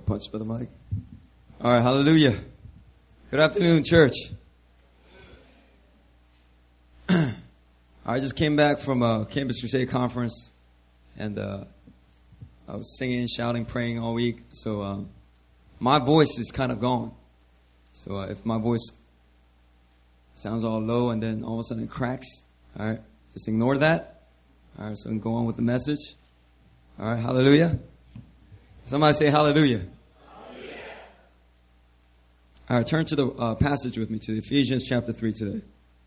punch, Brother Mike. All right, hallelujah. Good afternoon, church. I just came back from a Campus Crusade conference, and I was singing, shouting, praying all week. So my voice is kind of gone. So if my voice sounds all low and then all of a sudden it cracks, all right, just ignore that. All right, so we can go on with the message. All right, hallelujah. Somebody say hallelujah. Hallelujah. All right, turn to the passage with me, to Ephesians chapter 3 today.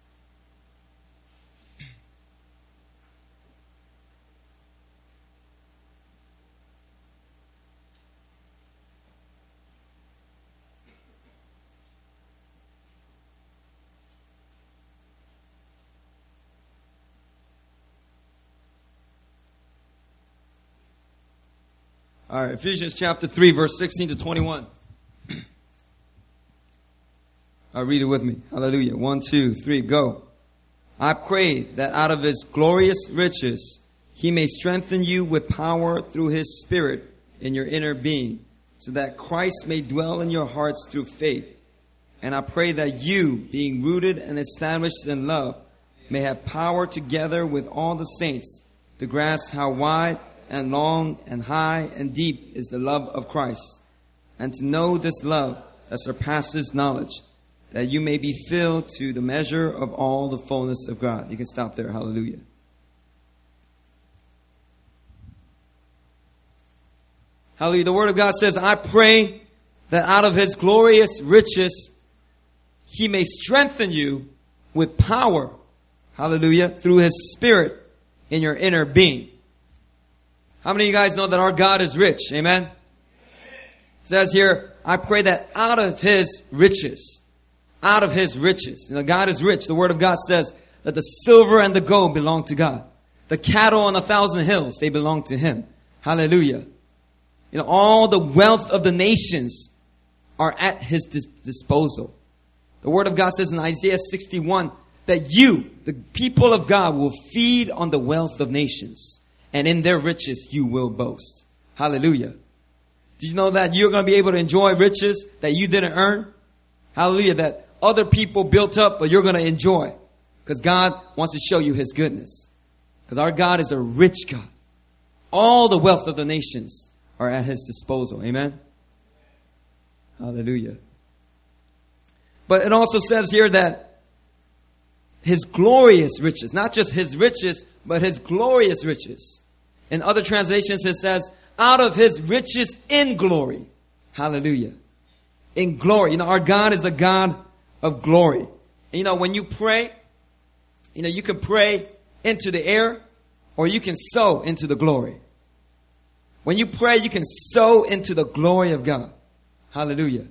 All right, Ephesians chapter 3, verse 16 to 21. I'll read it with me. Hallelujah. 1, 2, 3, go. I pray that out of his glorious riches, he may strengthen you with power through his Spirit in your inner being, so that Christ may dwell in your hearts through faith. And I pray that you, being rooted and established in love, may have power together with all the saints to grasp how wide and long and high and deep is the love of Christ, and to know this love that surpasses knowledge, that you may be filled to the measure of all the fullness of God. You can stop there. Hallelujah. Hallelujah. The Word of God says, I pray that out of his glorious riches, he may strengthen you with power. Hallelujah. Through his Spirit in your inner being. How many of you guys know that our God is rich? Amen? It says here, I pray that out of his riches. Out of his riches. You know, God is rich. The Word of God says that the silver and the gold belong to God. The cattle on 1,000 hills, they belong to him. Hallelujah. You know, all the wealth of the nations are at his disposal. The Word of God says in Isaiah 61 that you, the people of God, will feed on the wealth of nations. And in their riches you will boast. Hallelujah. Do you know that you're going to be able to enjoy riches that you didn't earn? Hallelujah. That other people built up, but you're going to enjoy. Because God wants to show you his goodness. Because our God is a rich God. All the wealth of the nations are at his disposal. Amen. Hallelujah. But it also says here that his glorious riches, not just his riches, but his glorious riches. In other translations, it says, out of his riches in glory. Hallelujah. In glory. You know, our God is a God of glory. And you know, when you pray, you know, you can pray into the air or you can sow into the glory. When you pray, you can sow into the glory of God. Hallelujah.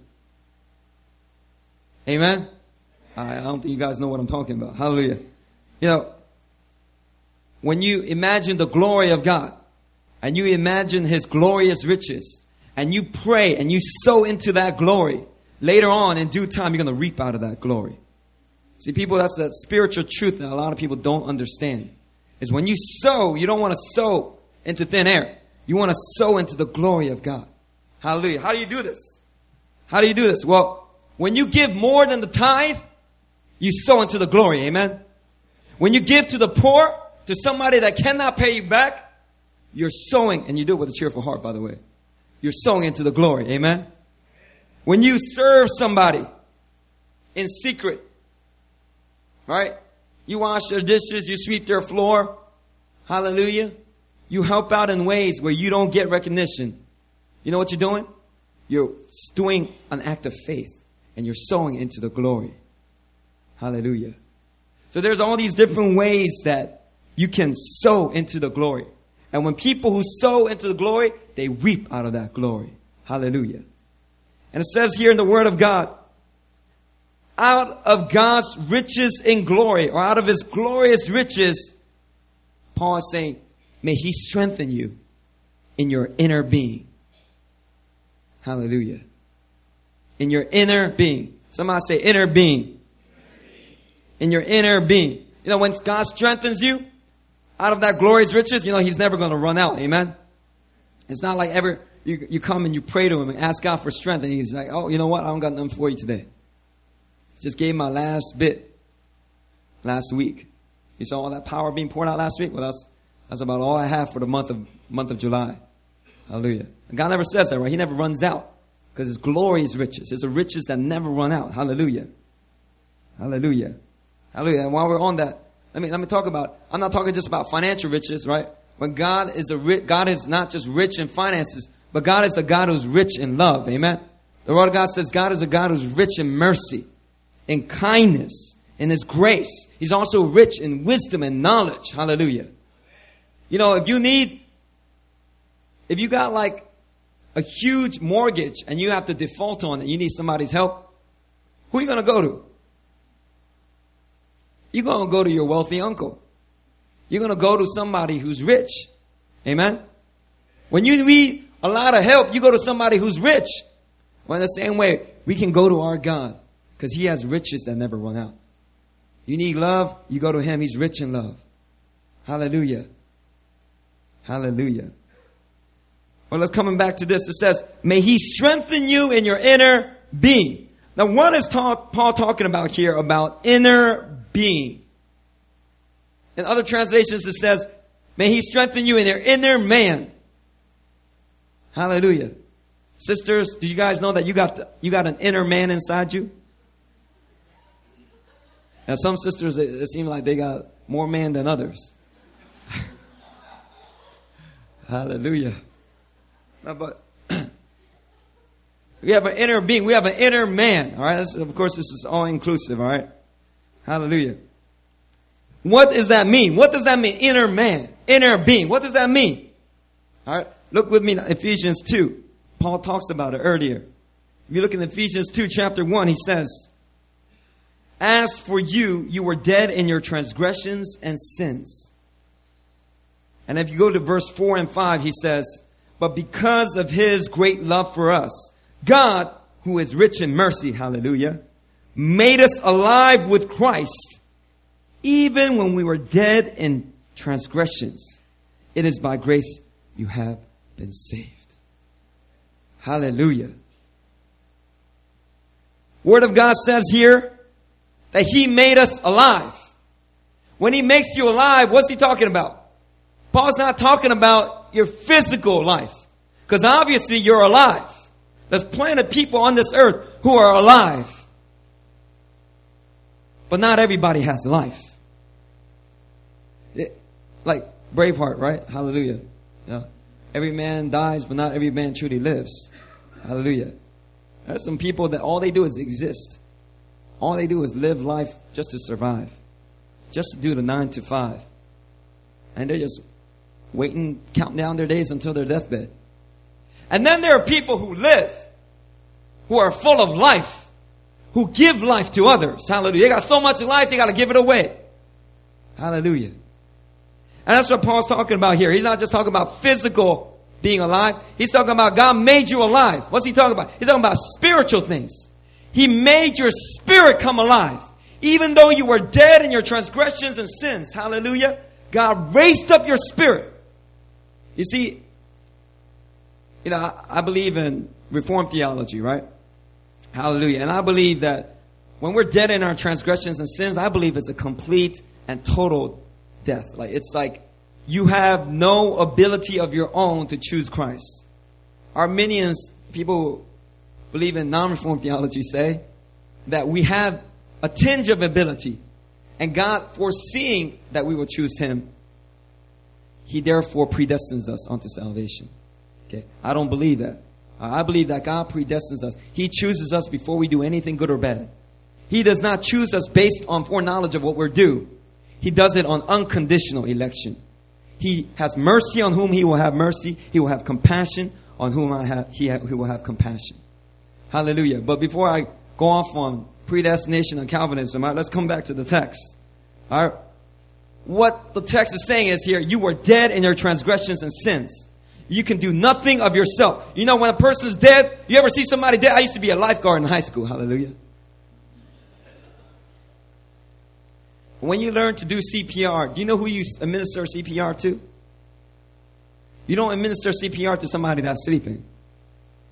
Amen. I don't think you guys know what I'm talking about. Hallelujah. You know, when you imagine the glory of God and you imagine his glorious riches and you pray and you sow into that glory, later on in due time, you're going to reap out of that glory. See, people, that's that spiritual truth that a lot of people don't understand. Is when you sow, you don't want to sow into thin air. You want to sow into the glory of God. Hallelujah. How do you do this? How do you do this? Well, when you give more than the tithe, you sow into the glory. Amen. When you give to the poor, to somebody that cannot pay you back, you're sowing, and you do it with a cheerful heart, by the way. You're sowing into the glory. Amen. When you serve somebody in secret, right? You wash their dishes, you sweep their floor. Hallelujah. You help out in ways where you don't get recognition. You know what you're doing? You're doing an act of faith, and you're sowing into the glory. Hallelujah. So there's all these different ways that you can sow into the glory. And when people who sow into the glory, they reap out of that glory. Hallelujah. And it says here in the Word of God, out of God's riches in glory, or out of his glorious riches, Paul is saying, may he strengthen you in your inner being. Hallelujah. In your inner being. Somebody say inner being. In your inner being. You know, when God strengthens you out of that glorious riches, you know, he's never going to run out. Amen. It's not like you come and you pray to him and ask God for strength. And he's like, oh, you know what? I don't got nothing for you today. Just gave my last bit last week. You saw all that power being poured out last week? Well, that's about all I have for the month of July. Hallelujah. And God never says that, right? He never runs out. Because his glory is riches. It's the riches that never run out. Hallelujah. Hallelujah. Hallelujah. And while we're on that, let me talk about, I'm not talking just about financial riches, right? When God is not just rich in finances, but God is a God who's rich in love. Amen. The word of God says God is a God who's rich in mercy, in kindness, in his grace. He's also rich in wisdom and knowledge. Hallelujah. You know, if you got like a huge mortgage and you have to default on it, you need somebody's help, who are you going to go to? You're going to go to your wealthy uncle. You're going to go to somebody who's rich. Amen? When you need a lot of help, you go to somebody who's rich. Well, in the same way, we can go to our God because he has riches that never run out. You need love, you go to him. He's rich in love. Hallelujah. Hallelujah. Well, let's come back to this. It says, may he strengthen you in your inner being. Now, what is Paul talking about here about inner being? In other translations, it says, may he strengthen you in your inner man. Hallelujah. Sisters, do you guys know that you got an inner man inside you? And some sisters, it seems like they got more man than others. Hallelujah. No, but we have an inner being. We have an inner man. All right. Of course, this is all inclusive. All right. Hallelujah. What does that mean? What does that mean? Inner man, inner being. What does that mean? All right. Look with me in Ephesians 2. Paul talks about it earlier. If you look in Ephesians 2, chapter 1, he says, as for you, you were dead in your transgressions and sins. And if you go to verse 4 and 5, he says, but because of his great love for us, God, who is rich in mercy, hallelujah, made us alive with Christ, even when we were dead in transgressions. It is by grace you have been saved. Hallelujah. Word of God says here that he made us alive. When he makes you alive, what's he talking about? Paul's not talking about your physical life. Because obviously you're alive. There's plenty of people on this earth who are alive. But not everybody has life. Like Braveheart, right? Hallelujah. Yeah. Every man dies, but not every man truly lives. Hallelujah. There's some people that all they do is exist. All they do is live life just to survive. Just to do the 9 to 5. And they're just waiting, counting down their days until their deathbed. And then there are people who live, who are full of life, who give life to others. Hallelujah. They got so much life, they got to give it away. Hallelujah. And that's what Paul's talking about here. He's not just talking about physical being alive. He's talking about God made you alive. What's he talking about? He's talking about spiritual things. He made your spirit come alive. Even though you were dead in your transgressions and sins. Hallelujah. God raised up your spirit. You see, I believe in Reformed theology, right? Hallelujah. And I believe that when we're dead in our transgressions and sins, I believe it's a complete and total death. It's like you have no ability of your own to choose Christ. Arminians, people who believe in non-Reformed theology, say that we have a tinge of ability. And God, foreseeing that we will choose him, he therefore predestines us unto salvation. Okay, I don't believe that. I believe that God predestines us. He chooses us before we do anything good or bad. He does not choose us based on foreknowledge of what we're due. He does it on unconditional election. He has mercy on whom he will have mercy. He will have compassion on whom he will have compassion. Hallelujah. But before I go off on predestination and Calvinism, let's come back to the text. All right. What the text is saying is here, you were dead in your transgressions and sins. You can do nothing of yourself. You know, when a person is dead, you ever see somebody dead? I used to be a lifeguard in high school. Hallelujah. When you learn to do CPR, do you know who you administer CPR to? You don't administer CPR to somebody that's sleeping.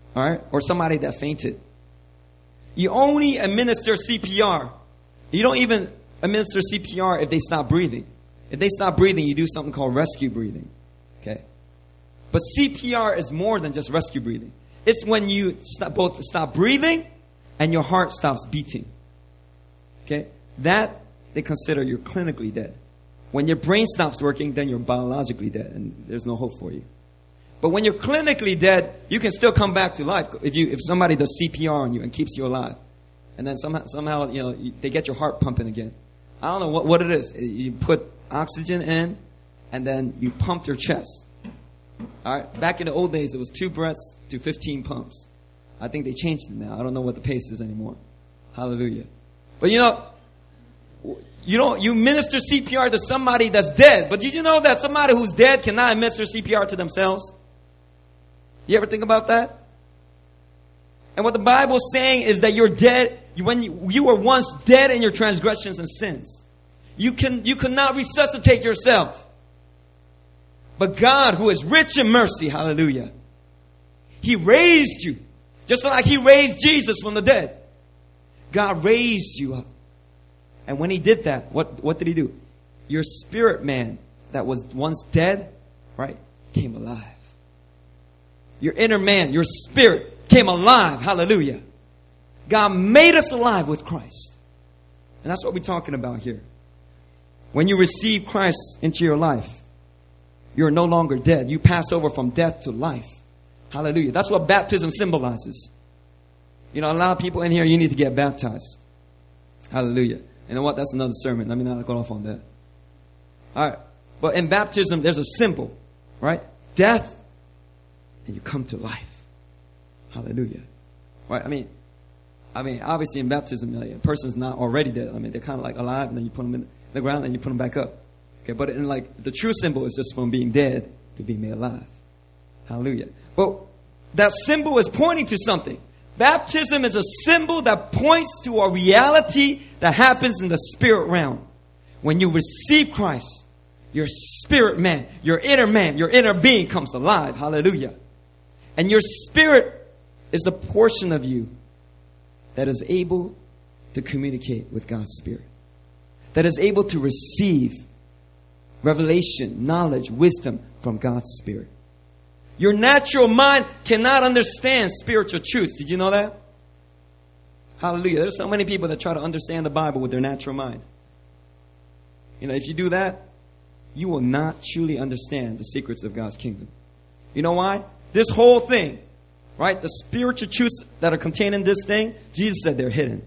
All right? Or somebody that fainted. You only administer CPR. You don't even administer CPR if they stop breathing. If they stop breathing, you do something called rescue breathing. Okay? But CPR is more than just rescue breathing. It's when you both stop breathing and your heart stops beating. Okay? That they consider you're clinically dead. When your brain stops working, then you're biologically dead and there's no hope for you. But when you're clinically dead, you can still come back to life if somebody does CPR on you and keeps you alive. And then somehow they get your heart pumping again. I don't know what it is. You put oxygen in and then you pump your chest. All right. Back in the old days, it was 2 breaths to 15 pumps. I think they changed it now. I don't know what the pace is anymore. Hallelujah. But you minister CPR to somebody that's dead. But did you know that somebody who's dead cannot administer CPR to themselves? You ever think about that? And what the Bible's saying is that you're dead when you were once dead in your transgressions and sins. You could not resuscitate yourself. But God, who is rich in mercy, hallelujah, He raised you. Just like He raised Jesus from the dead. God raised you up. And when He did that, what did He do? Your spirit man that was once dead, right, came alive. Your inner man, your spirit came alive. Hallelujah. God made us alive with Christ. And that's what we're talking about here. When you receive Christ into your life, you're no longer dead. You pass over from death to life. Hallelujah. That's what baptism symbolizes. A lot of people in here, you need to get baptized. Hallelujah. You know what? That's another sermon. Let me not go off on that. All right. But in baptism, there's a symbol, right? Death, and you come to life. Hallelujah. Right? I mean, obviously in baptism, a person's not already dead. They're kind of like alive, and then you put them in the ground, and you put them back up. Okay, but in the true symbol is just from being dead to being made alive. Hallelujah. But that symbol is pointing to something. Baptism is a symbol that points to a reality that happens in the spirit realm. When you receive Christ, your spirit man, your inner being comes alive. Hallelujah. And your spirit is the portion of you that is able to communicate with God's Spirit. That is able to receive revelation, knowledge, wisdom from God's Spirit. Your natural mind cannot understand spiritual truths. Did you know that? Hallelujah. There's so many people that try to understand the Bible with their natural mind. If you do that, you will not truly understand the secrets of God's kingdom. You know why? This whole thing, right? The spiritual truths that are contained in this thing, Jesus said they're hidden.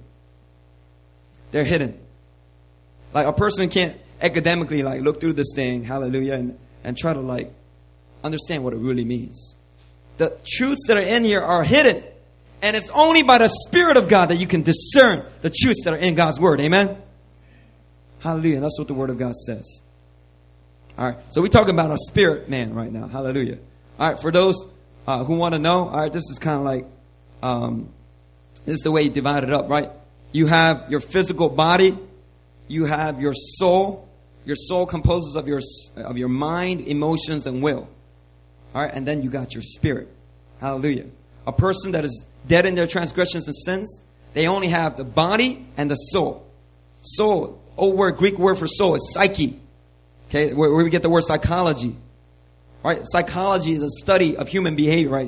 They're hidden. Like a person can't academically look through this thing, hallelujah, and try to understand what it really means. The truths that are in here are hidden. And it's only by the Spirit of God that you can discern the truths that are in God's Word. Amen? Hallelujah. That's what the Word of God says. All right. So we're talking about a spirit man right now. Hallelujah. All right. For those who want to know, all right, this is kind of this is the way you divide it up, right? You have your physical body. You have your soul. Your soul composes of your mind, emotions, and will. All right. And then you got your spirit. Hallelujah. A person that is dead in their transgressions and sins, they only have the body and the soul. Soul, Greek word for soul is psyche. Okay, where we get the word psychology. Right? Psychology is a study of human behavior, right?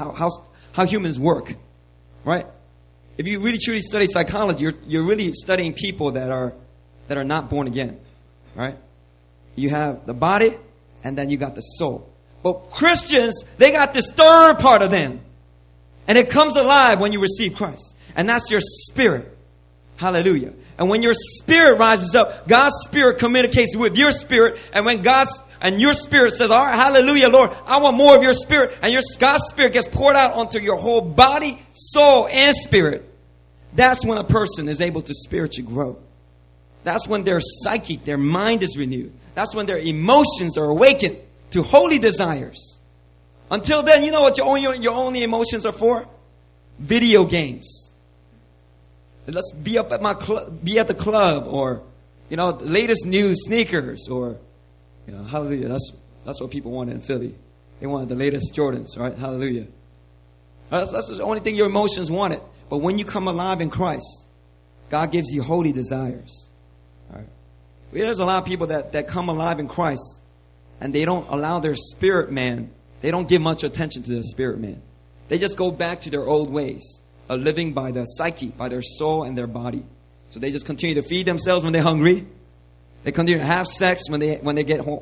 How humans work. Right? If you really truly study psychology, you're really studying people that are not born again. Right? You have the body and then you got the soul. But Christians, they got this third part of them. And it comes alive when you receive Christ. And that's your spirit. Hallelujah. And when your spirit rises up, God's Spirit communicates with your spirit. And when your spirit says, all right, hallelujah, Lord, I want more of your spirit. And God's Spirit gets poured out onto your whole body, soul, and spirit. That's when a person is able to spiritually grow. That's when their psyche, their mind is renewed. That's when their emotions are awakened to holy desires. Until then, you know what your only emotions are for? Video games. Let's be up at be at the club, or the latest new sneakers, or hallelujah. That's what people wanted in Philly. They wanted the latest Jordans, right? Hallelujah. That's the only thing your emotions wanted. But when you come alive in Christ, God gives you holy desires. All right. There's a lot of people that come alive in Christ, and they don't allow their spirit man, they don't give much attention to their spirit man. They just go back to their old ways of living by the psyche, by their soul and their body. So they just continue to feed themselves when they're hungry. They continue to have sex when they get home.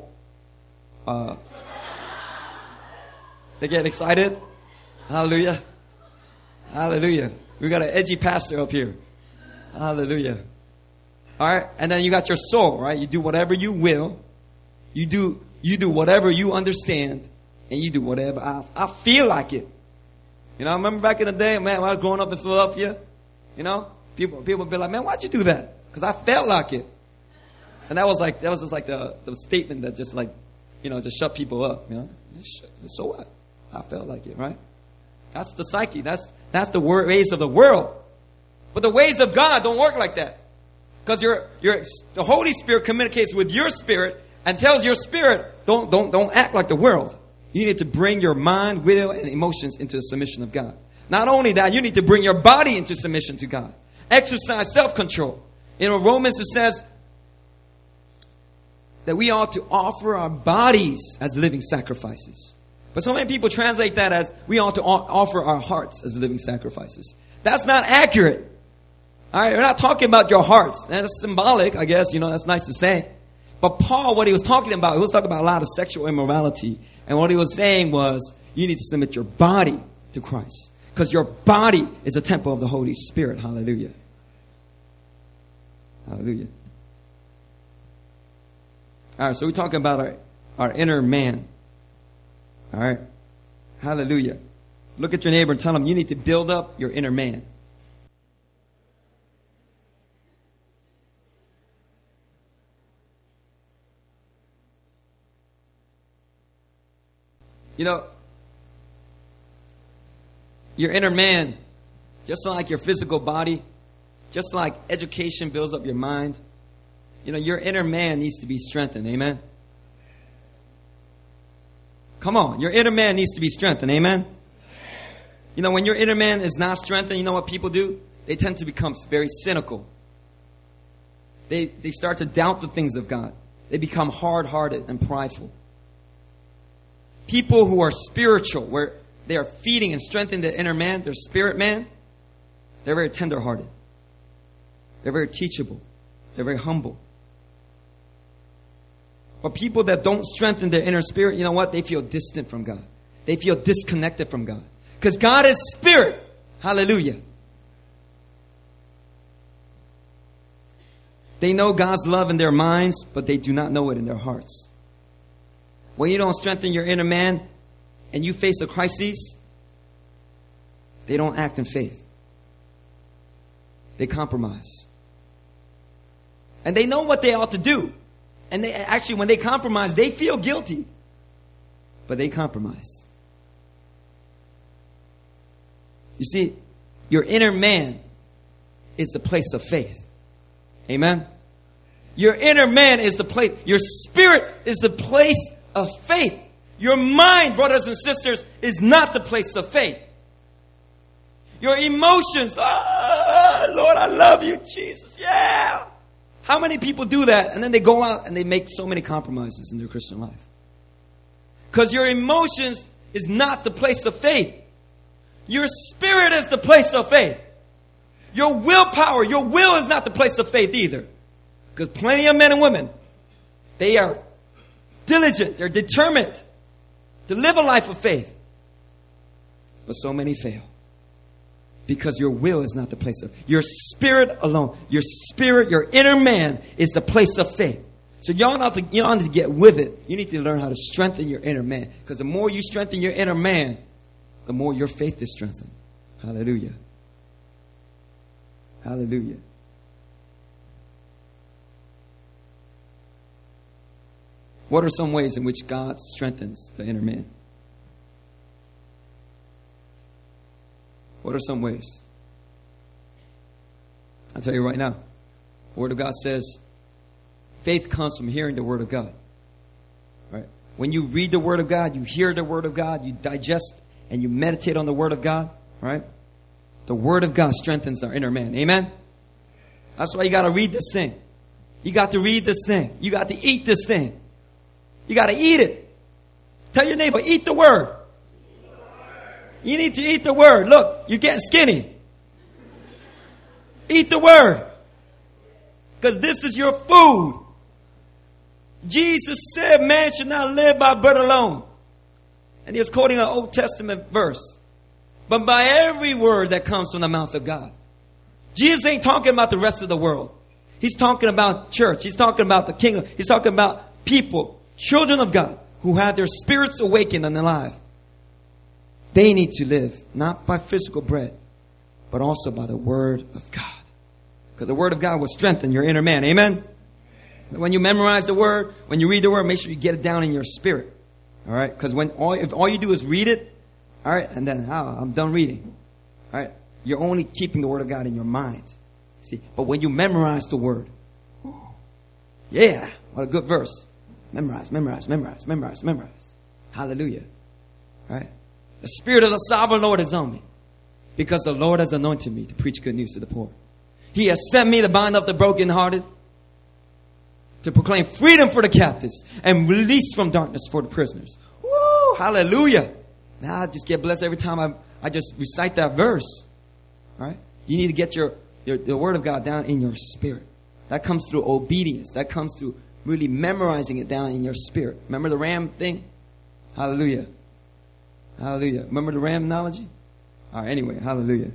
They get excited. Hallelujah. Hallelujah. We got an edgy pastor up here. Hallelujah. All right. And then you got your soul, right? You do whatever you will. You do whatever you understand. And you do whatever I feel like it. You know, I remember back in the day, man, when I was growing up in Philadelphia, you know, people would be like, man, why'd you do that? Because I felt like it. And that was just like the statement that just like, you know, just shut people up, you know. So what? I felt like it, right? That's the psyche. That's the ways of the world. But the ways of God don't work like that. Because the Holy Spirit communicates with your spirit and tells your spirit, don't act like the world. You need to bring your mind, will, and emotions into the submission of God. Not only that, you need to bring your body into submission to God. Exercise self-control. In Romans it says that we ought to offer our bodies as living sacrifices. But so many people translate that as we ought to offer our hearts as living sacrifices. That's not accurate. All right, we're not talking about your hearts. That's symbolic, I guess. You know, that's nice to say. But Paul, what he was talking about a lot of sexual immorality. And what he was saying was, you need to submit your body to Christ. Because your body is a temple of the Holy Spirit. Hallelujah. Hallelujah. All right, so we're talking about our inner man. All right. Hallelujah. Look at your neighbor and tell him you need to build up your inner man. You know, your inner man, just like your physical body, just like education builds up your mind, you know, your inner man needs to be strengthened. Amen? Come on, your inner man needs to be strengthened. Amen? You know, when your inner man is not strengthened, you know what people do? They tend to become very cynical. They start to doubt the things of God. They become hard-hearted and prideful. People who are spiritual, where they are feeding and strengthening their inner man, their spirit man, they're very tender-hearted. They're very teachable. They're very humble. But people that don't strengthen their inner spirit, you know what? They feel distant from God. They feel disconnected from God. Because God is spirit. Hallelujah. They know God's love in their minds, but they do not know it in their hearts. When you don't strengthen your inner man and you face a crisis, they don't act in faith. They compromise. And they know what they ought to do. And they actually, when they compromise, they feel guilty. But they compromise. You see, your inner man is the place of faith. Amen? Your inner man is the place. Your spirit is the place of faith. Your mind, brothers and sisters, is not the place of faith. Your emotions, Lord, I love you, Jesus. Yeah. How many people do that? And then they go out and they make so many compromises in their Christian life. Because your emotions is not the place of faith. Your spirit is the place of faith. Your willpower, your will is not the place of faith either. Because plenty of men and women, they are diligent, they're determined to live a life of faith. But so many fail. Because your will is not the place of your spirit alone. Your spirit, your inner man is the place of faith. So y'all need to get with it. You need to learn how to strengthen your inner man. Because the more you strengthen your inner man, the more your faith is strengthened. Hallelujah. Hallelujah. What are some ways in which God strengthens the inner man? What are some ways? I'll tell you right now. The Word of God says, faith comes from hearing the Word of God. Right? When you read the Word of God, you hear the Word of God, you digest and you meditate on the Word of God, right? The Word of God strengthens our inner man. Amen? That's why you got to read this thing. You got to read this thing. You got to eat this thing. You got to eat it. Tell your neighbor, eat the Word. You need to eat the Word. Look, you're getting skinny. Eat the Word. Because this is your food. Jesus said man should not live by bread alone. And he was quoting an Old Testament verse. But by every word that comes from the mouth of God. Jesus ain't talking about the rest of the world. He's talking about church. He's talking about the kingdom. He's talking about people, children of God, who have their spirits awakened and alive. They need to live not by physical bread, but also by the Word of God. Because the Word of God will strengthen your inner man. Amen? When you memorize the Word, when you read the Word, make sure you get it down in your spirit. All right? Because if all you do is read it, all right, and then I'm done reading. All right? You're only keeping the Word of God in your mind. See? But when you memorize the Word, yeah, what a good verse. Memorize, memorize, memorize, memorize, memorize. Hallelujah. All right? The Spirit of the Sovereign Lord is on me, because the Lord has anointed me to preach good news to the poor. He has sent me to bind up the brokenhearted, to proclaim freedom for the captives, and release from darkness for the prisoners. Woo! Hallelujah. Now I just get blessed every time I just recite that verse. All right? You need to get the Word of God down in your spirit. That comes through obedience. That comes through really memorizing it down in your spirit. Remember the ram thing? Hallelujah. Hallelujah. Remember the ram analogy? All right, anyway, hallelujah.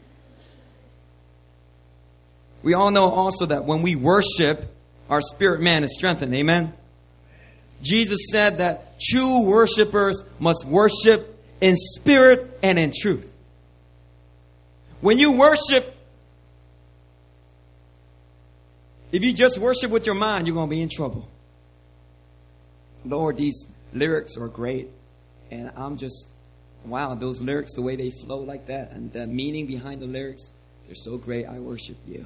We all know also that when we worship, our spirit man is strengthened. Amen? Jesus said that true worshipers must worship in spirit and in truth. When you worship, if you just worship with your mind, you're going to be in trouble. Lord, these lyrics are great. And I'm just, wow, those lyrics, the way they flow like that, and the meaning behind the lyrics, they're so great. I worship you.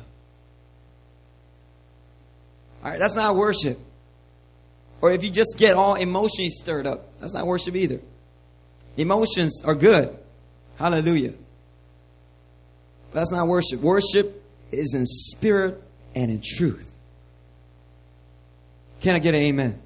All right, that's not worship. Or if you just get all emotionally stirred up, that's not worship either. Emotions are good. Hallelujah. But that's not worship. Worship is in spirit and in truth. Can I get an amen?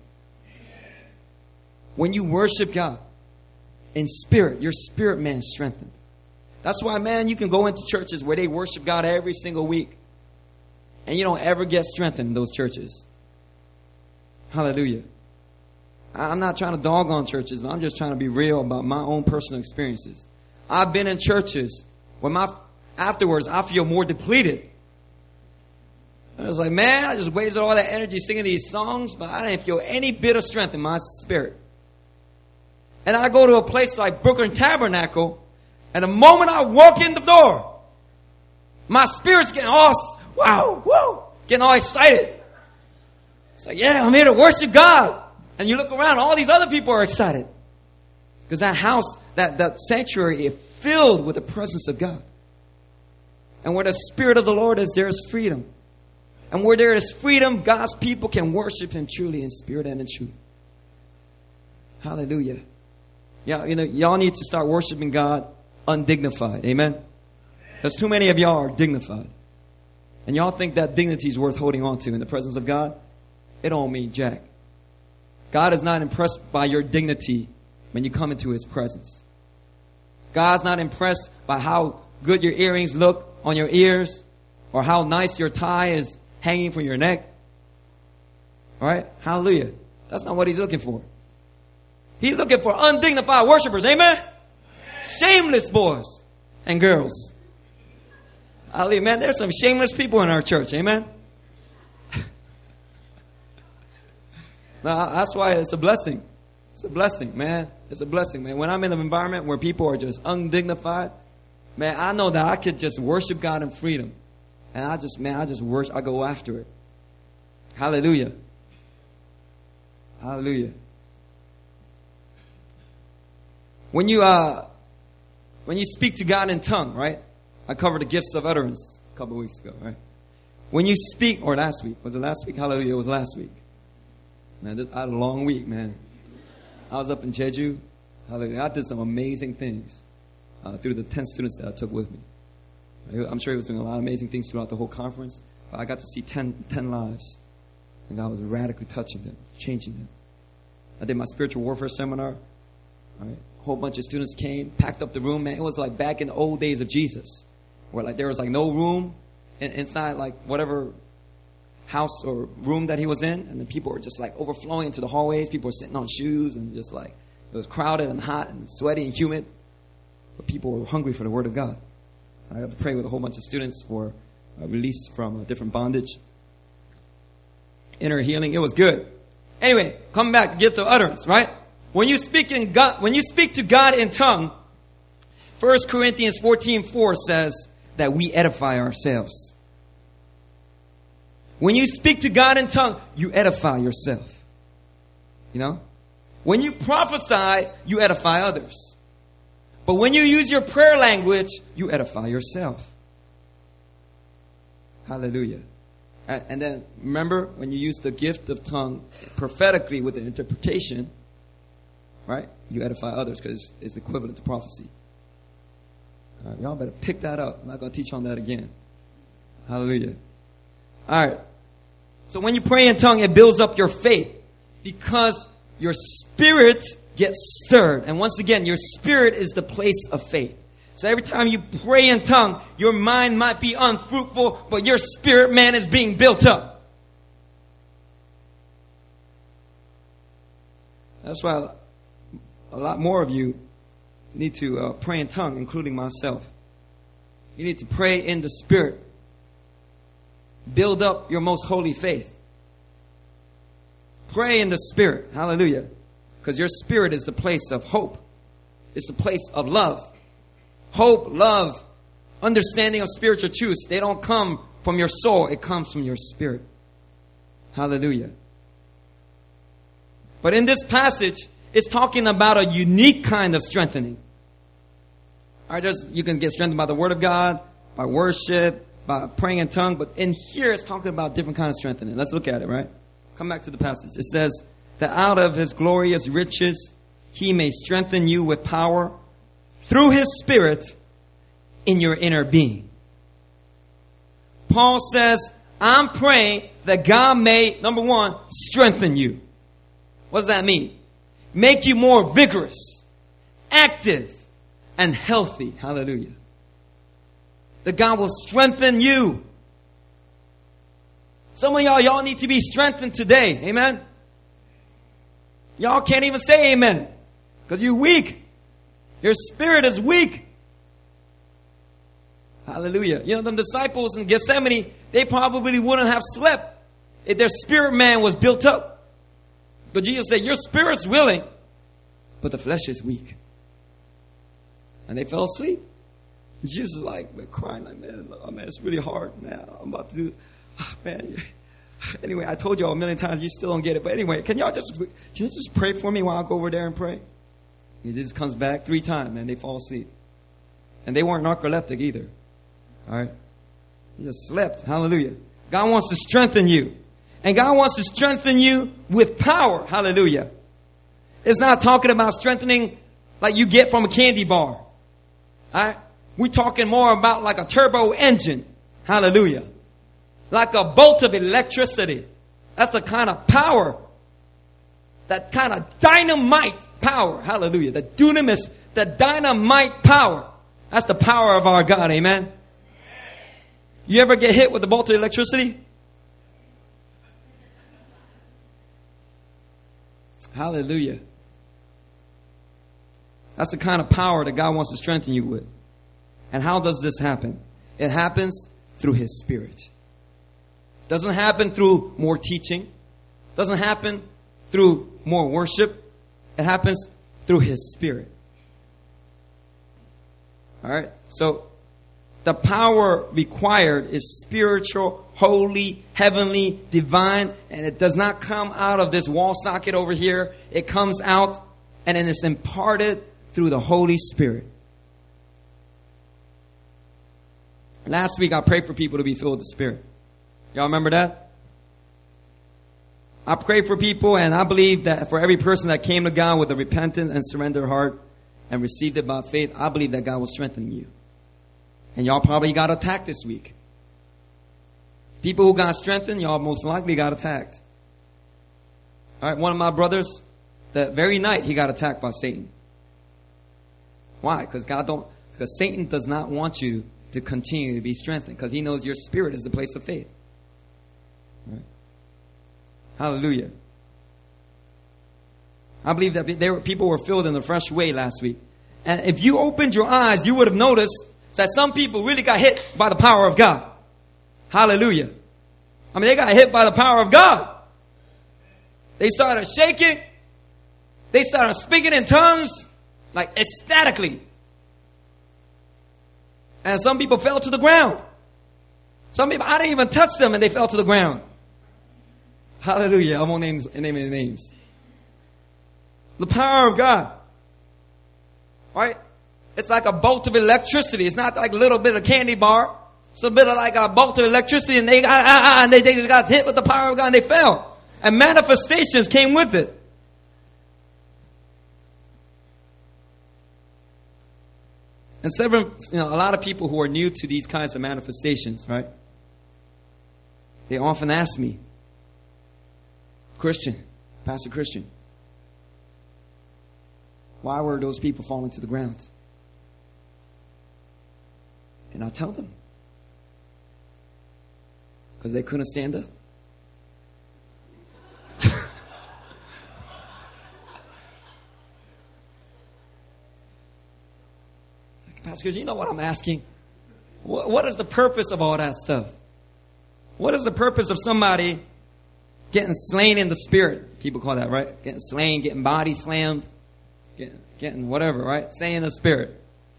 When you worship God in spirit, your spirit man is strengthened. That's why, man, you can go into churches where they worship God every single week, and you don't ever get strengthened in those churches. Hallelujah. I'm not trying to dog on churches, but I'm just trying to be real about my own personal experiences. I've been in churches where afterwards I feel more depleted. I was like, man, I just wasted all that energy singing these songs, but I didn't feel any bit of strength in my spirit. And I go to a place like Brooklyn Tabernacle, and the moment I walk in the door, my spirit's getting all, wow, woo, getting all excited. It's like, yeah, I'm here to worship God. And you look around, all these other people are excited. Because that house, that sanctuary is filled with the presence of God. And where the Spirit of the Lord is, there is freedom. And where there is freedom, God's people can worship Him truly in spirit and in truth. Hallelujah. Yeah, y'all need to start worshiping God undignified. Amen? There's too many of y'all are dignified. And y'all think that dignity is worth holding on to in the presence of God? It don't mean jack. God is not impressed by your dignity when you come into His presence. God's not impressed by how good your earrings look on your ears, or how nice your tie is hanging from your neck. All right? Hallelujah. That's not what He's looking for. He's looking for undignified worshipers. Amen? Shameless boys and girls. Hallelujah, man. There's some shameless people in our church. Amen? Now, that's why it's a blessing. It's a blessing, man. It's a blessing, man. When I'm in an environment where people are just undignified, man, I know that I could just worship God in freedom. And I just worship. I go after it. Hallelujah. Hallelujah. When you speak to God in tongue, right? I covered the gifts of utterance a couple of weeks ago, right? When you speak, or last week. Was it last week? Hallelujah, it was last week. Man, I had a long week, man. I was up in Jeju. Hallelujah. I did some amazing things through the 10 students that I took with me. I'm sure he was doing a lot of amazing things throughout the whole conference. But I got to see 10 lives. And God was radically touching them, changing them. I did my spiritual warfare seminar. All right. A whole bunch of students came, packed up the room, man. It was like back in the old days of Jesus, where like there was like no room inside like whatever house or room that he was in, and then people were just like overflowing into the hallways. People were sitting on shoes, and just like it was crowded and hot and sweaty and humid. But people were hungry for the Word of God. I got to pray with a whole bunch of students for release from a different bondage, inner healing. It was good. Anyway, come back to gift of utterance, right? When you speak to God in tongue, 1 Corinthians 14:4 says that we edify ourselves. When you speak to God in tongue, you edify yourself. You know? When you prophesy, you edify others. But when you use your prayer language, you edify yourself. Hallelujah. And then remember, when you use the gift of tongue prophetically with an interpretation, right? You edify others because it's equivalent to prophecy. All right, y'all better pick that up. I'm not going to teach on that again. Hallelujah. All right. So when you pray in tongue, it builds up your faith because your spirit gets stirred. And once again, your spirit is the place of faith. So every time you pray in tongue, your mind might be unfruitful, but your spirit man is being built up. That's why a lot more of you need to pray in tongue, including myself. You need to pray in the Spirit. Build up your most holy faith. Pray in the Spirit. Hallelujah. Because your spirit is the place of hope. It's the place of love. Hope, love, understanding of spiritual truths. They don't come from your soul. It comes from your spirit. Hallelujah. But in this passage, it's talking about a unique kind of strengthening. All right, you can get strengthened by the Word of God, by worship, by praying in tongue. But in here, it's talking about different kind of strengthening. Let's look at it, right? Come back to the passage. It says that out of His glorious riches, He may strengthen you with power through His Spirit in your inner being. Paul says, I'm praying that God may, number one, strengthen you. What does that mean? Make you more vigorous, active, and healthy. Hallelujah. That God will strengthen you. Some of y'all need to be strengthened today. Amen. Y'all can't even say amen because you're weak. Your spirit is weak. Hallelujah. You know, them disciples in Gethsemane, they probably wouldn't have slept if their spirit man was built up. But Jesus said, your spirit's willing, but the flesh is weak. And they fell asleep. Jesus is like, man, crying like, man, it's really hard. Man, I'm about to do, man. Anyway, I told you all a million times, you still don't get it. But anyway, can you just pray for me while I go over there and pray? He just comes back 3 times, and they fall asleep. And they weren't narcoleptic either. All right? He just slept. Hallelujah. God wants to strengthen you. And God wants to strengthen you with power. Hallelujah. It's not talking about strengthening like you get from a candy bar. All right? We're talking more about like a turbo engine. Hallelujah. Like a bolt of electricity. That's the kind of power. That kind of dynamite power. Hallelujah. The dunamis, the dynamite power. That's the power of our God. Amen. You ever get hit with a bolt of electricity? Hallelujah. That's the kind of power that God wants to strengthen you with. And how does this happen? It happens through His Spirit. Doesn't happen through more teaching. Doesn't happen through more worship. It happens through His Spirit. All right? So, the power required is spiritual, holy, heavenly, divine, and it does not come out of this wall socket over here. It comes out and then it's imparted through the Holy Spirit. Last week I prayed for people to be filled with the Spirit. Y'all remember that? I pray for people, and I believe that for every person that came to God with a repentant and surrendered heart and received it by faith, I believe that God will strengthen you. And y'all probably got attacked this week. People who got strengthened, y'all most likely got attacked. All right, one of my brothers, that very night, he got attacked by Satan. Why? Because Satan does not want you to continue to be strengthened, because he knows your spirit is the place of faith. All right. Hallelujah. I believe that people were filled in a fresh way last week. And if you opened your eyes, you would have noticed that some people really got hit by the power of God. Hallelujah. I mean, they got hit by the power of God. They started shaking. They started speaking in tongues, like ecstatically. And some people fell to the ground. Some people, I didn't even touch them, and they fell to the ground. Hallelujah. I won't name any names. The power of God. Right? It's like a bolt of electricity. It's not like a little bit of candy bar. It's a bit of like a bolt of electricity, and they just got hit with the power of God, and they fell. And manifestations came with it. And a lot of people who are new to these kinds of manifestations, right? They often ask me, Pastor Christian, why were those people falling to the ground? And I tell them, because they couldn't stand up. Pastor Christian, you know what I'm asking? What is the purpose of all that stuff? What is the purpose of somebody getting slain in the spirit? People call that, right? Getting slain, getting body slammed, getting whatever, right? Slain in the spirit.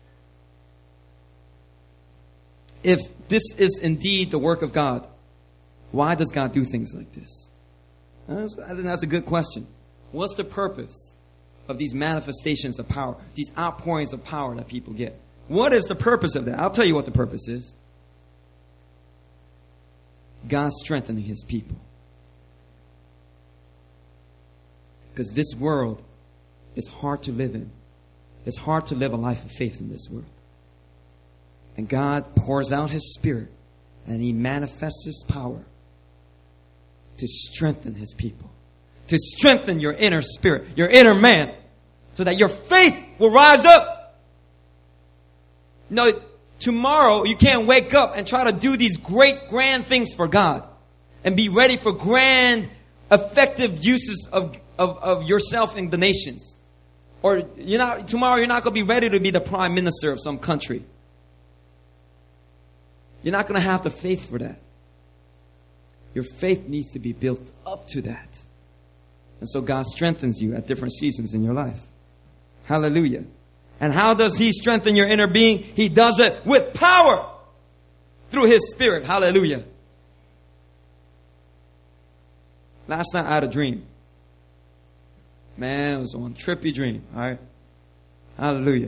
If this is indeed the work of God, why does God do things like this? I think that's a good question. What's the purpose of these manifestations of power, these outpourings of power that people get? What is the purpose of that? I'll tell you what the purpose is. God strengthening His people. Because this world is hard to live in. It's hard to live a life of faith in this world. And God pours out His Spirit, and He manifests His power to strengthen His people. To strengthen your inner spirit, your inner man, so that your faith will rise up. No, tomorrow you can't wake up and try to do these great, grand things for God and be ready for grand, effective uses of yourself in the nations. Or tomorrow you're not going to be ready to be the prime minister of some country. You're not going to have the faith for that. Your faith needs to be built up to that. And so God strengthens you at different seasons in your life. Hallelujah. And how does He strengthen your inner being? He does it with power through His Spirit. Hallelujah. Last night I had a dream. Man, it was one trippy dream. All right. Hallelujah.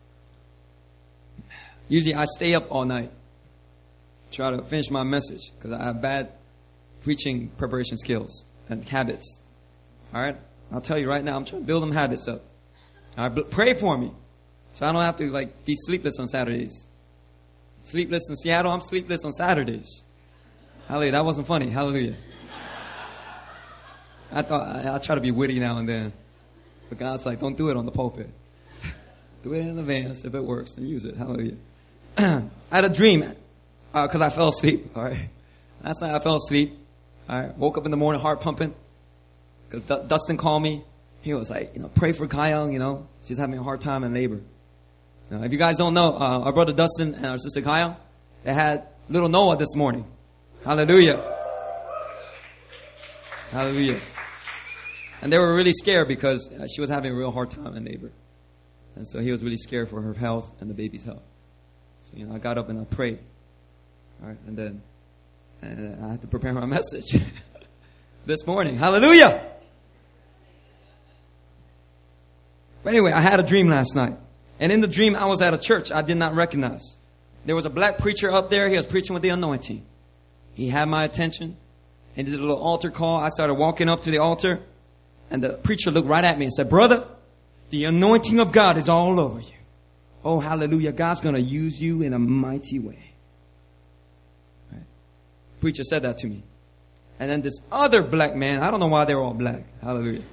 Usually I stay up all night, try to finish my message, because I have bad preaching preparation skills and habits. All right. I'll tell you right now, I'm trying to build them habits up. All right. But pray for me, so I don't have to be sleepless on Saturdays. Sleepless in Seattle, I'm sleepless on Saturdays. Hallelujah. That wasn't funny. Hallelujah. I thought I'll try to be witty now and then. But God's like, don't do it on the pulpit. Do it in advance. If it works, then use it. Hallelujah. I had a dream because I fell asleep. All right. Last night I fell asleep. All right. Woke up in the morning, heart pumping. Because Dustin called me. He was like, pray for Kyle, She's having a hard time in labor. If you guys don't know, our brother Dustin and our sister Kyle, they had little Noah this morning. Hallelujah. Hallelujah. And they were really scared because she was having a real hard time in labor. And so he was really scared for her health and the baby's health. So, I got up and I prayed. All right. And then I had to prepare my message this morning. Hallelujah. But anyway, I had a dream last night. And in the dream, I was at a church I did not recognize. There was a black preacher up there. He was preaching with the anointing. He had my attention. and did a little altar call. I started walking up to the altar, and the preacher looked right at me and said, "Brother, the anointing of God is all over you. Oh, hallelujah. God's going to use you in a mighty way." Right? Preacher said that to me. And then this other black man, I don't know why they were all black. Hallelujah.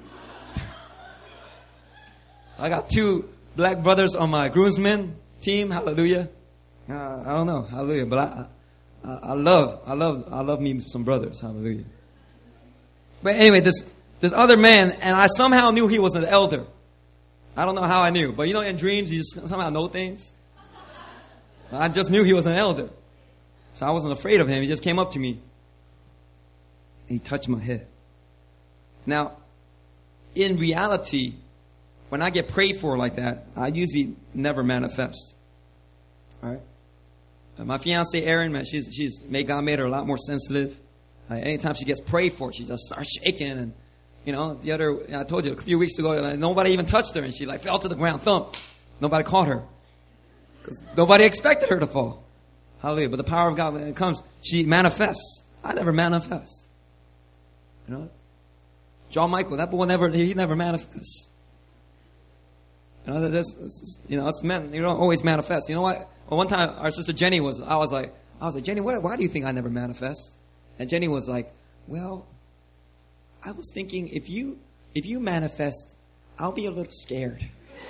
I got 2 black brothers on my groomsmen team. Hallelujah. I don't know. Hallelujah. But I love me some brothers. Hallelujah. But anyway, this other man, and I somehow knew he was an elder. I don't know how I knew, but you know, in dreams, you just somehow know things. I just knew he was an elder. So I wasn't afraid of him. He just came up to me. And he touched my head. Now, in reality, when I get prayed for like that, I usually never manifest. All right? My fiancée, Erin, man, God made her a lot more sensitive. Anytime she gets prayed for, she just starts shaking. And, you know, I told you a few weeks ago, nobody even touched her. And she fell to the ground, thump. Nobody caught her. Because nobody expected her to fall. Hallelujah. But the power of God, when it comes, she manifests. I never manifest. You know? John Michael, that boy he never manifests. You know, it's men. You don't always manifest. You know what? Well, one time our sister Jenny I was like, Jenny, why do you think I never manifest? And Jenny was like, well, I was thinking if you manifest, I'll be a little scared.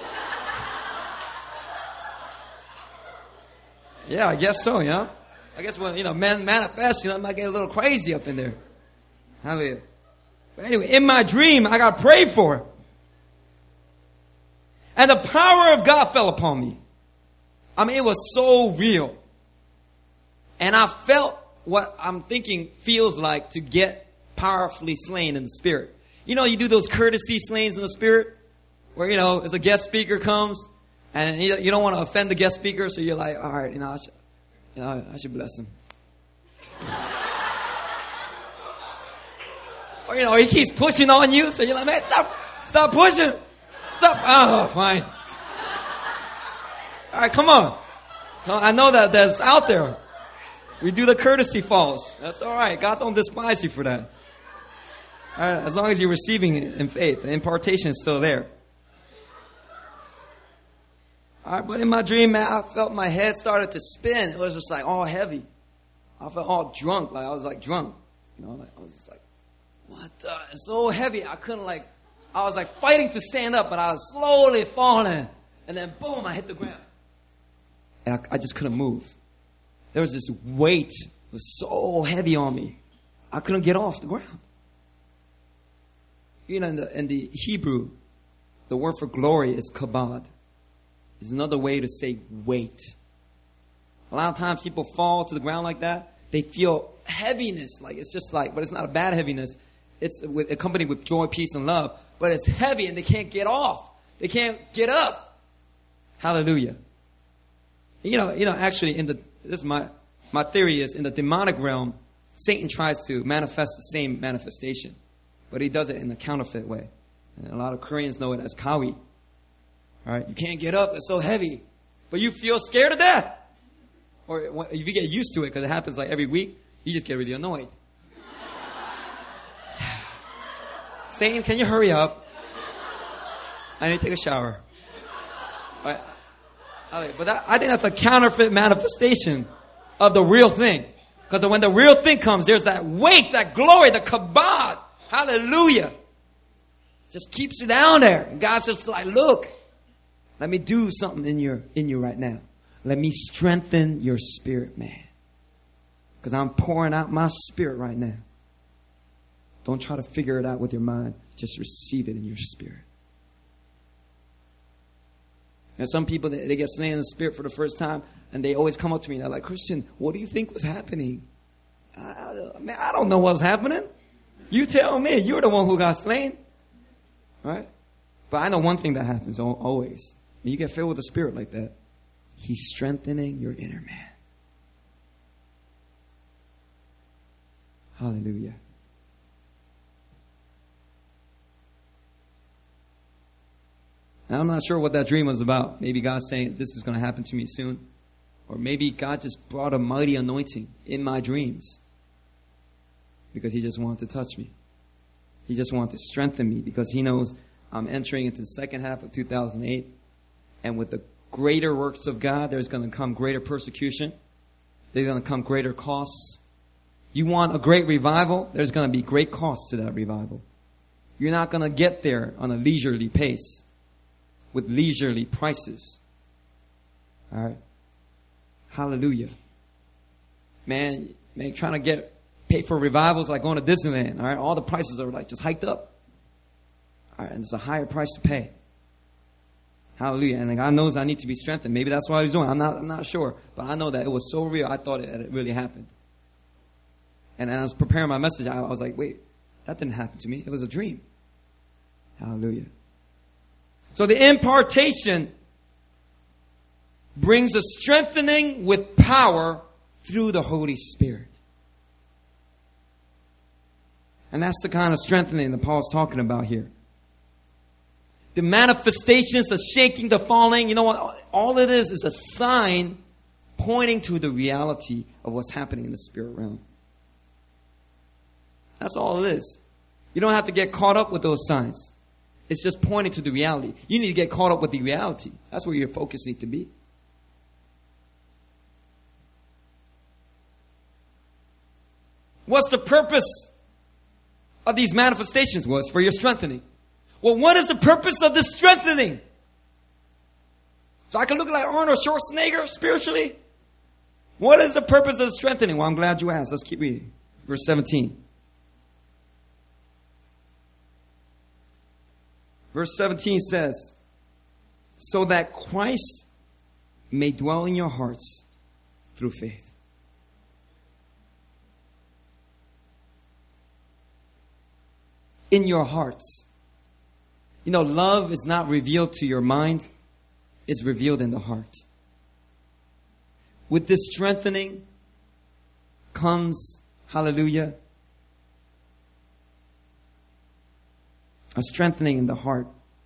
Yeah, I guess so, yeah. I guess when, men manifest, it might get a little crazy up in there. Hallelujah. But anyway, in my dream, I got prayed for. And the power of God fell upon me. I mean, it was so real. And I felt what I'm thinking feels like to get powerfully slain in the spirit. You know, you do those courtesy slayings in the spirit, where, as a guest speaker comes, and you don't want to offend the guest speaker, so you're like, all right, I should bless him. Or, he keeps pushing on you, so you're like, man, stop pushing. Stop. Oh, fine. All right, come on. I know that's out there. We do the courtesy falls. That's all right. God don't despise you for that. All right, as long as you're receiving it in faith, the impartation is still there. All right, but in my dream, man, I felt my head started to spin. It was just all heavy. I felt all drunk, I was drunk. I was just like, what the? It's so heavy. I couldn't I was fighting to stand up, but I was slowly falling. And then boom, I hit the ground. And I just couldn't move. There was this weight. It was so heavy on me. I couldn't get off the ground. In the Hebrew, the word for glory is kabod. It's another way to say weight. A lot of times people fall to the ground like that. They feel heaviness. But it's not a bad heaviness. It's accompanied with joy, peace, and love. But it's heavy and they can't get off. They can't get up. Hallelujah. Actually, this is my theory is in the demonic realm, Satan tries to manifest the same manifestation, but he does it in a counterfeit way. And a lot of Koreans know it as kawi. All right, you can't get up; it's so heavy, but you feel scared to death. Or if you get used to it, because it happens every week, you just get really annoyed. Satan, can you hurry up? I need to take a shower. All right. But I think that's a counterfeit manifestation of the real thing. Because when the real thing comes, there's that weight, that glory, the kabod. Hallelujah. Just keeps you down there. And God's just look, let me do something in you right now. Let me strengthen your spirit, man. Because I'm pouring out my spirit right now. Don't try to figure it out with your mind. Just receive it in your spirit. And some people, they get slain in the spirit for the first time, and they always come up to me and they're like, Christian, what do you think was happening? I don't know what's happening. You tell me. You're the one who got slain. Right? But I know one thing that happens always. When you get filled with the Spirit like that, He's strengthening your inner man. Hallelujah. And I'm not sure what that dream was about. Maybe God's saying, this is going to happen to me soon. Or maybe God just brought a mighty anointing in my dreams. because He just wanted to touch me. He just wanted to strengthen me because He knows I'm entering into the second half of 2008. And with the greater works of God, there's going to come greater persecution. There's going to come greater costs. You want a great revival? There's going to be great costs to that revival. You're not going to get there on a leisurely pace with leisurely prices. All right? Hallelujah. Man, trying to pay for revivals like going to Disneyland. All right? All the prices are like just hiked up. All right? And it's a higher price to pay. Hallelujah. And God knows I need to be strengthened. Maybe that's what He's doing. I'm not sure. But I know that it was so real, I thought it really happened. And I was preparing my message. I was like, wait, that didn't happen to me. It was a dream. Hallelujah. So the impartation brings a strengthening with power through the Holy Spirit. And that's the kind of strengthening that Paul's talking about here. The manifestations, the shaking, the falling, you know what? All it is a sign pointing to the reality of what's happening in the spirit realm. That's all it is. You don't have to get caught up with those signs. It's just pointing to the reality. You need to get caught up with the reality. That's where your focus needs to be. What's the purpose of these manifestations? Well, it's for your strengthening. Well, what is the purpose of the strengthening? So I can look like Arnold Schwarzenegger spiritually? What is the purpose of the strengthening? Well, I'm glad you asked. Let's keep reading. Verse 17. Verse 17 says, so that Christ may dwell in your hearts through faith. In your hearts. You know, love is not revealed to your mind. It's revealed in the heart. With this strengthening comes, hallelujah, a strengthening in the heart.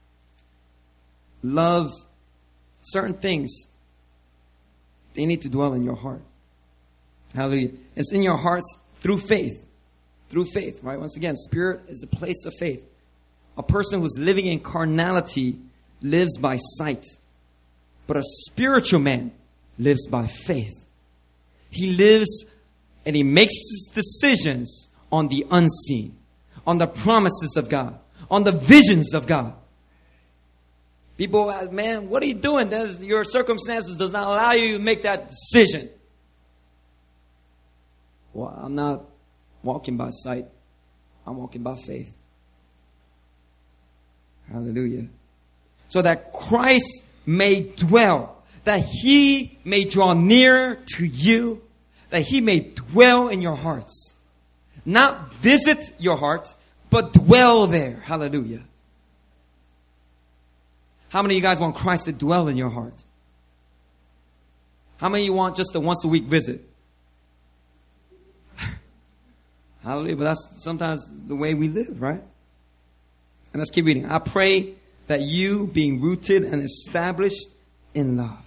Love, certain things, they need to dwell in your heart. Hallelujah. It's in your hearts through faith. Through faith, right? Once again, spirit is a place of faith. A person who's living in carnality lives by sight. But a spiritual man lives by faith. He lives and he makes his decisions on the unseen, on the promises of God, on the visions of God. People ask, man, what are you doing? Your circumstances does not allow you to make that decision. Well, I'm not walking by sight. I'm walking by faith. Hallelujah. So that Christ may dwell, that He may draw near to you, that He may dwell in your hearts. Not visit your heart, but dwell there. Hallelujah. How many of you guys want Christ to dwell in your heart? How many of you want just a once a week visit? Hallelujah. But that's sometimes the way we live, right? And let's keep reading. I pray that you, being rooted and established in love.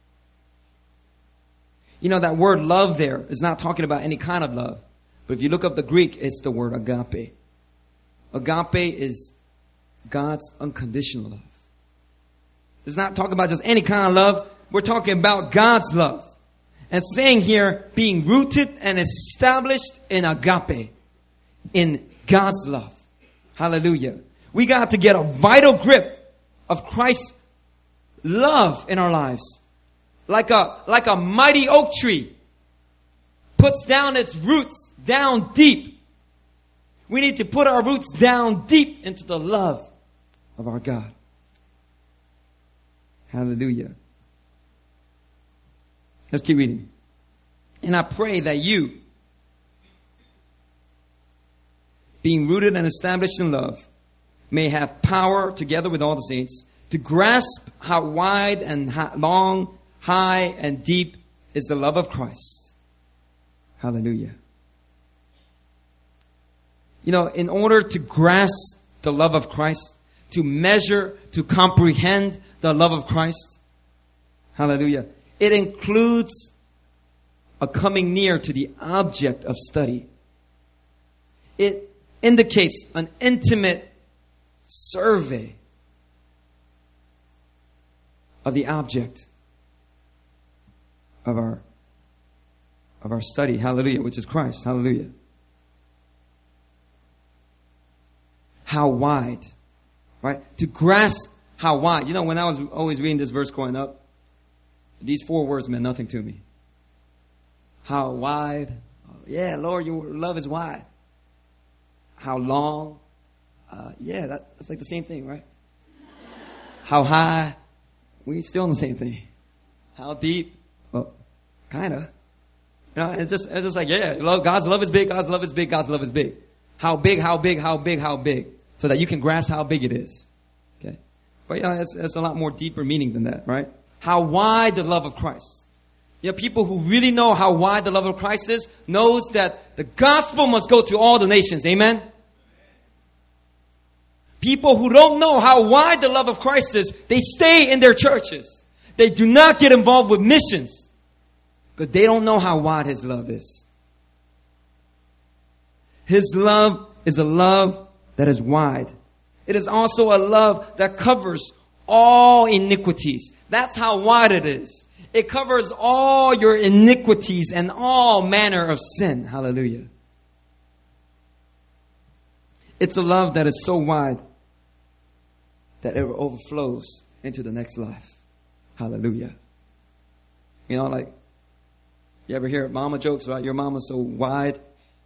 You know, that word love there is not talking about any kind of love. But if you look up the Greek, it's the word agape. Agape is God's unconditional love. It's not talking about just any kind of love. We're talking about God's love. And saying here, being rooted and established in agape, in God's love. Hallelujah. We got to get a vital grip of Christ's love in our lives. Like a mighty oak tree puts down its roots down deep. We need to put our roots down deep into the love of our God. Hallelujah. Let's keep reading. And I pray that you, being rooted and established in love, may have power together with all the saints to grasp how wide and long, high and deep is the love of Christ. Hallelujah. You know, in order to grasp the love of Christ, to measure, to comprehend the love of Christ, hallelujah, it includes a coming near to the object of study. it indicates an intimate survey of the object of our study, hallelujah, which is Christ, hallelujah. How wide, right? To grasp how wide. You know, when I was always reading this verse growing up, these 4 words meant nothing to me. How wide? Yeah, Lord, your love is wide. How long? That's like the same thing, right? How high? We still on the same thing. How deep? Well, kind of. You know, it's just like, yeah, God's love is big, God's love is big, God's love is big. How big, how big, how big, how big. So that you can grasp how big it is. Okay? But yeah, it's a lot more deeper meaning than that, right? How wide the love of Christ. You know, people who really know how wide the love of Christ is knows that the gospel must go to all the nations. Amen? People who don't know how wide the love of Christ is, they stay in their churches. They do not get involved with missions because they don't know how wide His love is. His love is a love that is wide. It is also a love that covers all iniquities. That's how wide it is. It covers all your iniquities and all manner of sin. Hallelujah. It's a love that is so wide that it overflows into the next life. Hallelujah. You know, like, you ever hear mama jokes about your mama's so wide?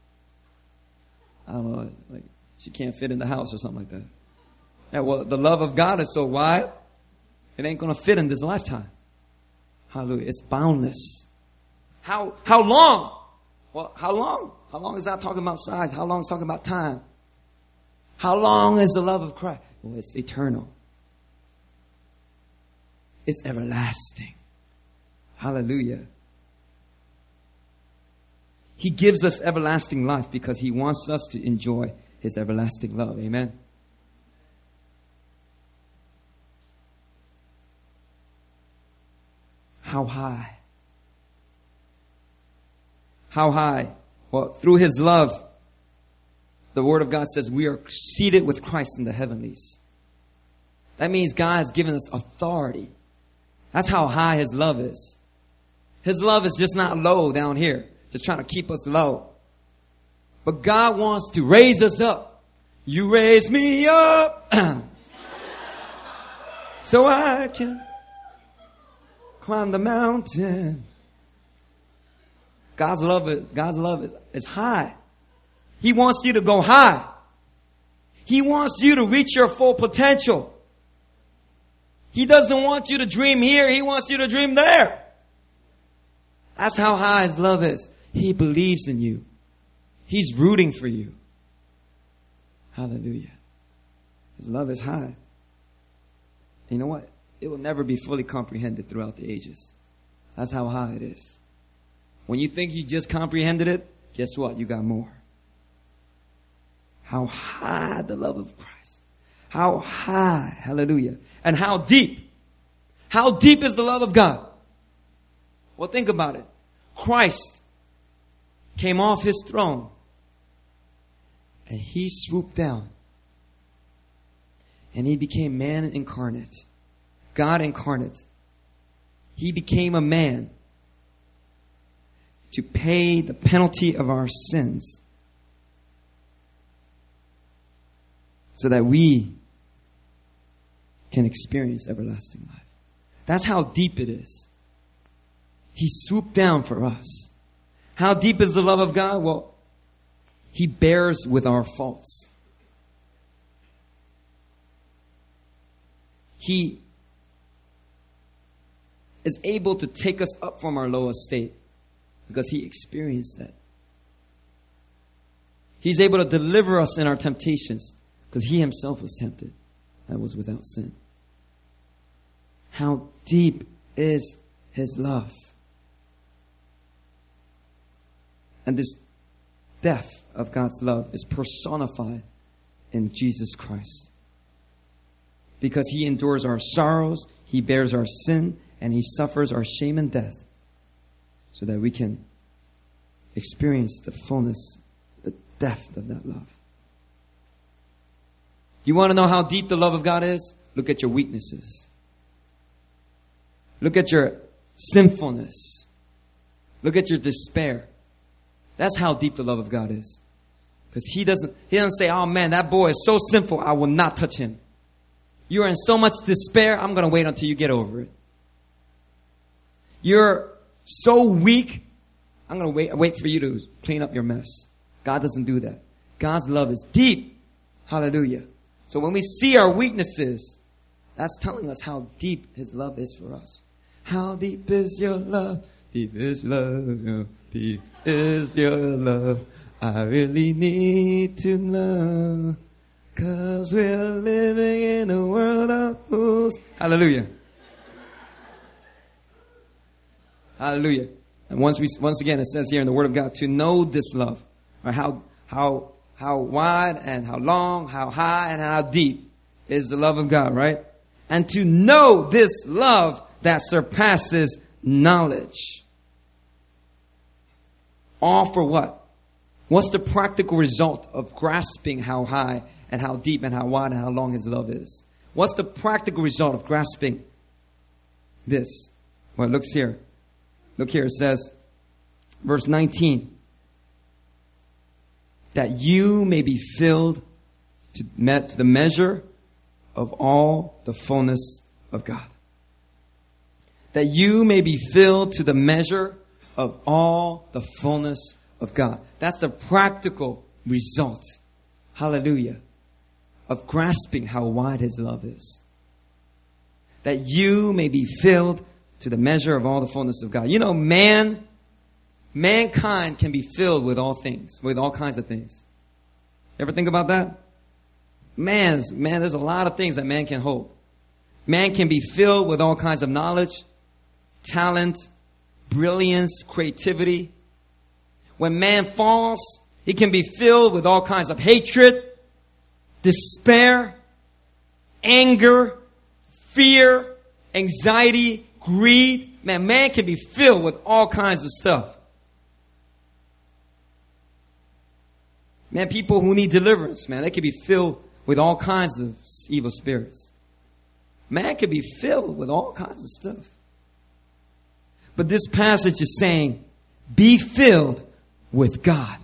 I don't know, like she can't fit in the house or something like that. Yeah, well, the love of God is so wide, it ain't going to fit in this lifetime. Hallelujah. It's boundless. How long? Well, how long? How long is that talking about size? How long is talking about time? How long is the love of Christ? Well, it's eternal. It's everlasting. Hallelujah. He gives us everlasting life because He wants us to enjoy His everlasting love. Amen. How high? How high? Well, through His love, the Word of God says we are seated with Christ in the heavenlies. That means God has given us authority. That's how high His love is. His love is just not low down here, just trying to keep us low. But God wants to raise us up. You raise me up so I can climb the mountain. God's love is high. He wants you to go high. He wants you to reach your full potential. He doesn't want you to dream here. He wants you to dream there. That's how high His love is. He believes in you. He's rooting for you. Hallelujah. His love is high. You know what? It will never be fully comprehended throughout the ages. That's how high it is. When you think you just comprehended it, guess what? You got more. How high the love of Christ. How high. Hallelujah. And how deep. How deep is the love of God? Well, think about it. Christ came off His throne and He swooped down and He became man incarnate. God incarnate. He became a man to pay the penalty of our sins so that we can experience everlasting life. That's how deep it is. He swooped down for us. How deep is the love of God? Well, He bears with our faults. He is able to take us up from our low estate because He experienced that. He's able to deliver us in our temptations because He Himself was tempted. That was without sin. How deep is His love? And this depth of God's love is personified in Jesus Christ. Because He endures our sorrows, He bears our sin, and He suffers our shame and death so that we can experience the fullness, the depth of that love. Do you want to know how deep the love of God is? Look at your weaknesses. Look at your sinfulness. Look at your despair. That's how deep the love of God is. Because he doesn't say, oh man, that boy is so sinful, I will not touch him. You're in so much despair, I'm going to wait until you get over it. You're so weak, I'm going to wait for you to clean up your mess. God doesn't do that. God's love is deep. Hallelujah. So when we see our weaknesses, that's telling us how deep his love is for us. How deep is your love? Deep is love. Deep is your love. I really need to know. 'Cause we're living in a world of fools. Hallelujah. Hallelujah. And once again, it says here in the Word of God, to know this love. Or how wide and how long, how high and how deep is the love of God, right? And to know this love that surpasses knowledge. All for what? What's the practical result of grasping how high and how deep and how wide and how long his love is? What's the practical result of grasping this? Well, look here. Look here, it says, verse 19. That you may be filled to the measure of all the fullness of God. That you may be filled to the measure of all the fullness of God. That's the practical result. Hallelujah. Of grasping how wide his love is. That you may be filled to the measure of all the fullness of God. You know, mankind can be filled with all things, with all kinds of things. Ever think about that? Man, there's a lot of things that man can hold. Man can be filled with all kinds of knowledge, talent, brilliance, creativity. When man falls, he can be filled with all kinds of hatred, despair, anger, fear, anxiety, greed. Man can be filled with all kinds of stuff. Man, people who need deliverance, man, they can be filled with all kinds of evil spirits. Man can be filled with all kinds of stuff. But this passage is saying, be filled with God.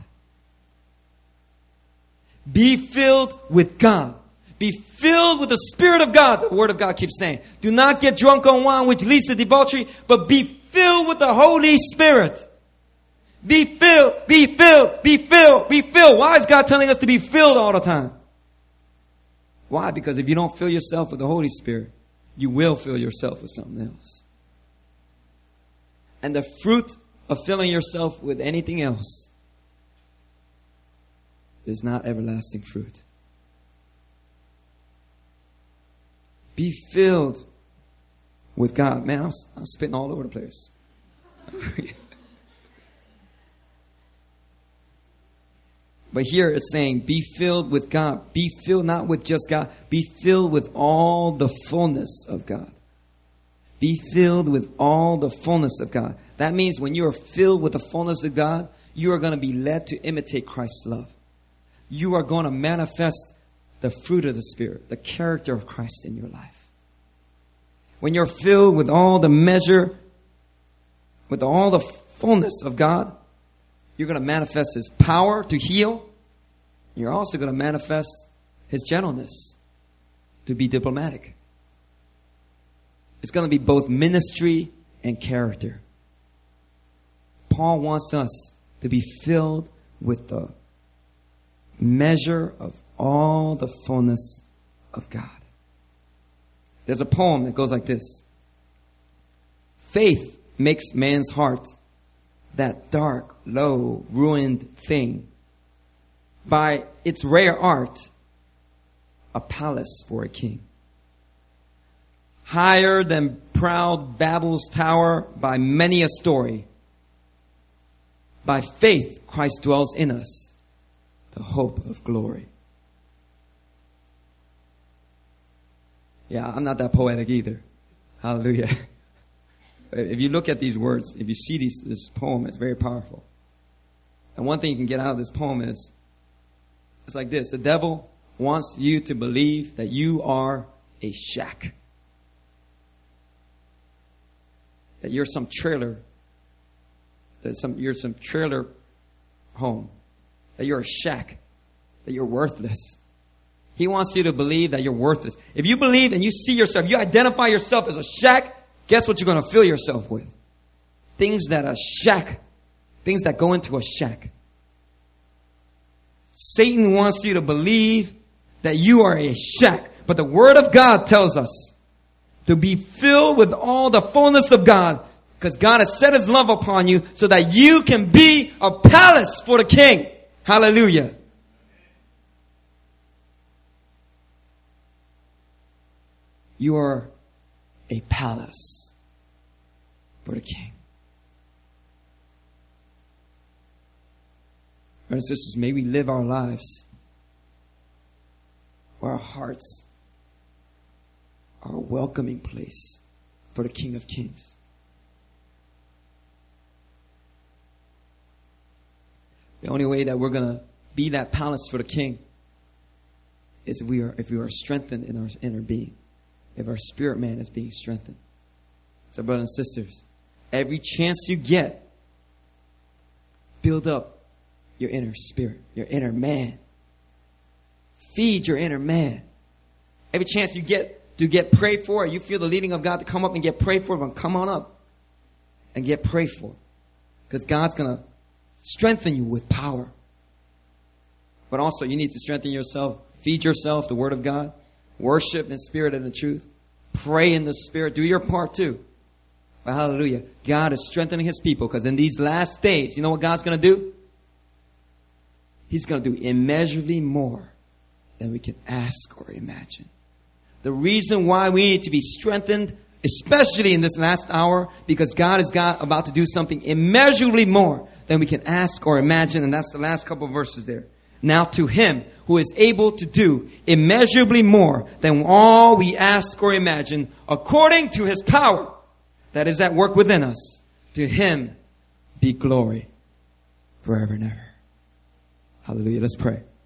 Be filled with God. Be filled with the Spirit of God. The Word of God keeps saying, do not get drunk on wine which leads to debauchery, but be filled with the Holy Spirit. Be filled, be filled, be filled, be filled. Why is God telling us to be filled all the time? Why? Because if you don't fill yourself with the Holy Spirit, you will fill yourself with something else. And the fruit of filling yourself with anything else is not everlasting fruit. Be filled with God. Man, I'm spitting all over the place. But here it's saying, be filled with God. Be filled not with just God. Be filled with all the fullness of God. Be filled with all the fullness of God. That means when you are filled with the fullness of God, you are going to be led to imitate Christ's love. You are going to manifest the fruit of the Spirit, the character of Christ in your life. When you're filled with all the measure, with all the fullness of God, you're going to manifest his power to heal. You're also going to manifest his gentleness to be diplomatic. It's going to be both ministry and character. Paul wants us to be filled with the measure of all the fullness of God. There's a poem that goes like this. Faith makes man's heart that dark, low, ruined thing, by its rare art, a palace for a king. Higher than proud Babel's tower by many a story. By faith, Christ dwells in us, the hope of glory. Yeah, I'm not that poetic either. Hallelujah. If you look at these words, if you see this poem, it's very powerful. And one thing you can get out of this poem is It's like this. The devil wants you to believe that you are a shack. That you're some trailer. You're some trailer home. That you're a shack. That you're worthless. He wants you to believe that you're worthless. If you believe and you see yourself, you identify yourself as a shack, guess what you're going to fill yourself with? Things that are shack. Things that go into a shack. Satan wants you to believe that you are a shack. But the Word of God tells us to be filled with all the fullness of God. Because God has set His love upon you so that you can be a palace for the King. Hallelujah. You are a palace for the King. Brothers and sisters, may we live our lives where our hearts are a welcoming place for the King of Kings. The only way that we're going to be that palace for the King is if we are strengthened in our inner being. If our spirit man is being strengthened. So brothers and sisters, every chance you get, build up your inner spirit, your inner man. Feed your inner man. Every chance you get to get prayed for, you feel the leading of God to come up and get prayed for, then come on up and get prayed for. Because God's going to strengthen you with power. But also you need to strengthen yourself, feed yourself the Word of God. Worship in spirit and in truth. Pray in the Spirit. Do your part too. But hallelujah. God is strengthening His people because in these last days, you know what God's going to do? He's going to do immeasurably more than we can ask or imagine. The reason why we need to be strengthened, especially in this last hour, because God is about to do something immeasurably more than we can ask or imagine. And that's the last couple of verses there. Now to Him who is able to do immeasurably more than all we ask or imagine, according to His power that is at work within us, to Him be glory forever and ever. Hallelujah. Let's pray.